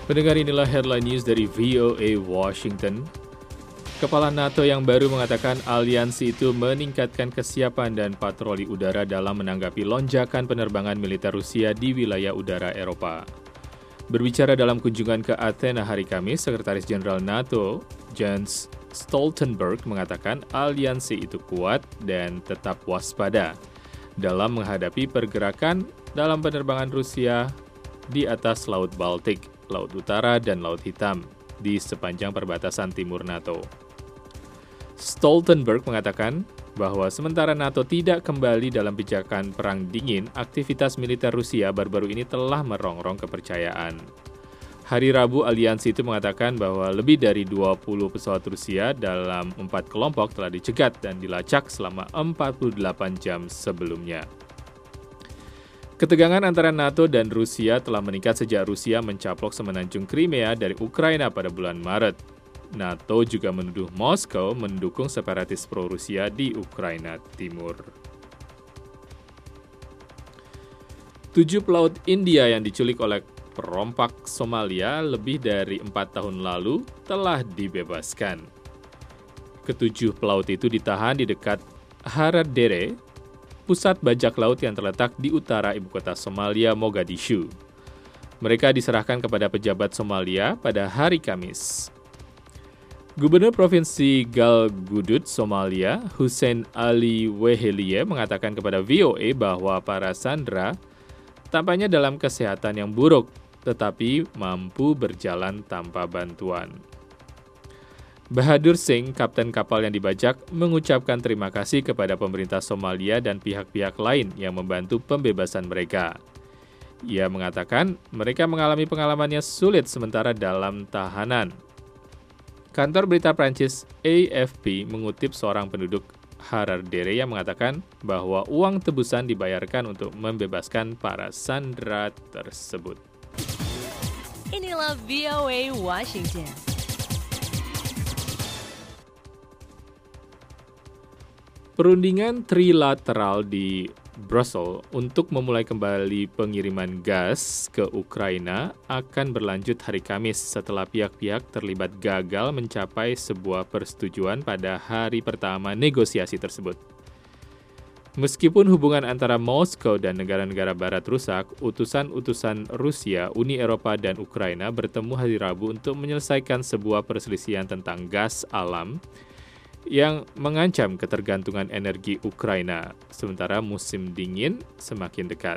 Pendengar, inilah headline news dari VOA Washington. Kepala NATO yang baru mengatakan aliansi itu meningkatkan kesiapan dan patroli udara dalam menanggapi lonjakan penerbangan militer Rusia di wilayah udara Eropa. Berbicara dalam kunjungan ke Athena hari Kamis, Sekretaris Jenderal NATO, Jens Stoltenberg mengatakan aliansi itu kuat dan tetap waspada dalam menghadapi pergerakan dalam penerbangan Rusia di atas Laut Baltik, Laut Utara, dan Laut Hitam di sepanjang perbatasan timur NATO. Stoltenberg mengatakan bahwa sementara NATO tidak kembali dalam pijakan perang dingin, aktivitas militer Rusia baru-baru ini telah merongrong kepercayaan. Hari Rabu, aliansi itu mengatakan bahwa lebih dari 20 pesawat Rusia dalam 4 kelompok telah dicegat dan dilacak selama 48 jam sebelumnya. Ketegangan antara NATO dan Rusia telah meningkat sejak Rusia mencaplok semenanjung Crimea dari Ukraina pada bulan Maret. NATO juga menuduh Moskow mendukung separatis pro-Rusia di Ukraina Timur. 7 pelaut India yang diculik oleh perompak Somalia lebih dari 4 tahun lalu telah dibebaskan. Ketujuh pelaut itu ditahan di dekat Haradere, pusat bajak laut yang terletak di utara ibu kota Somalia, Mogadishu. Mereka diserahkan kepada pejabat Somalia pada hari Kamis. Gubernur Provinsi Galgudud, Somalia, Hussein Ali Wehelie mengatakan kepada VOA bahwa para sandera tampaknya dalam kesehatan yang buruk, tetapi mampu berjalan tanpa bantuan. Bahadur Singh, kapten kapal yang dibajak, mengucapkan terima kasih kepada pemerintah Somalia dan pihak-pihak lain yang membantu pembebasan mereka. Ia mengatakan mereka mengalami pengalaman yang sulit sementara dalam tahanan. Kantor berita Prancis AFP mengutip seorang penduduk Haradere yang mengatakan bahwa uang tebusan dibayarkan untuk membebaskan para sandera tersebut. Inilah VOA Washington. Perundingan trilateral di Brussels untuk memulai kembali pengiriman gas ke Ukraina akan berlanjut hari Kamis setelah pihak-pihak terlibat gagal mencapai sebuah persetujuan pada hari pertama negosiasi tersebut. Meskipun hubungan antara Moskow dan negara-negara barat rusak, utusan-utusan Rusia, Uni Eropa, dan Ukraina bertemu hari Rabu untuk menyelesaikan sebuah perselisihan tentang gas alam yang mengancam ketergantungan energi Ukraina, sementara musim dingin semakin dekat.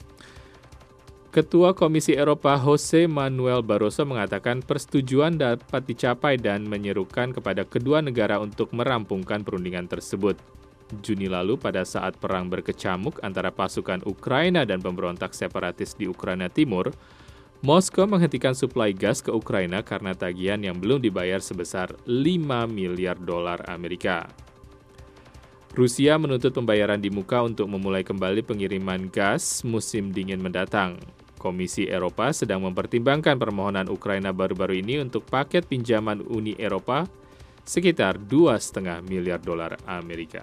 Ketua Komisi Eropa Jose Manuel Barroso mengatakan persetujuan dapat dicapai dan menyerukan kepada kedua negara untuk merampungkan perundingan tersebut. Juni lalu, pada saat perang berkecamuk antara pasukan Ukraina dan pemberontak separatis di Ukraina Timur, Moskow menghentikan suplai gas ke Ukraina karena tagihan yang belum dibayar sebesar 5 miliar dolar Amerika. Rusia menuntut pembayaran di muka untuk memulai kembali pengiriman gas musim dingin mendatang. Komisi Eropa sedang mempertimbangkan permohonan Ukraina baru-baru ini untuk paket pinjaman Uni Eropa sekitar 2,5 miliar dolar Amerika.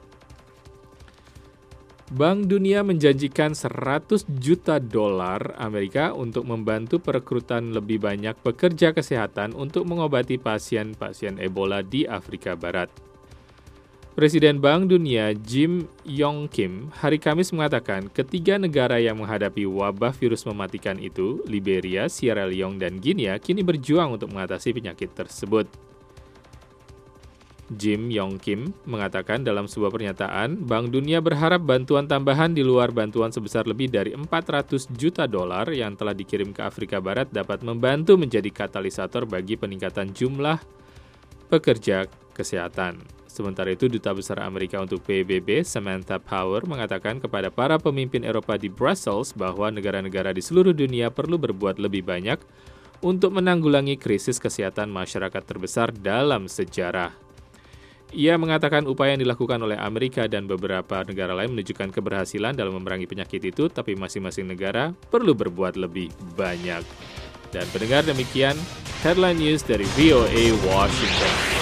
Bank Dunia menjanjikan 100 juta dolar Amerika untuk membantu perekrutan lebih banyak pekerja kesehatan untuk mengobati pasien-pasien Ebola di Afrika Barat. Presiden Bank Dunia Jim Yong Kim hari Kamis mengatakan ketiga negara yang menghadapi wabah virus mematikan itu, Liberia, Sierra Leone, dan Guinea, kini berjuang untuk mengatasi penyakit tersebut. Jim Yong Kim mengatakan dalam sebuah pernyataan, Bank Dunia berharap bantuan tambahan di luar bantuan sebesar lebih dari 400 juta dolar yang telah dikirim ke Afrika Barat dapat membantu menjadi katalisator bagi peningkatan jumlah pekerja kesehatan. Sementara itu, Duta Besar Amerika untuk PBB, Samantha Power, mengatakan kepada para pemimpin Eropa di Brussels bahwa negara-negara di seluruh dunia perlu berbuat lebih banyak untuk menanggulangi krisis kesehatan masyarakat terbesar dalam sejarah. Ia mengatakan upaya yang dilakukan oleh Amerika dan beberapa negara lain menunjukkan keberhasilan dalam memerangi penyakit itu, tapi masing-masing negara perlu berbuat lebih banyak. Dan pendengar, demikian headline news dari VOA Washington.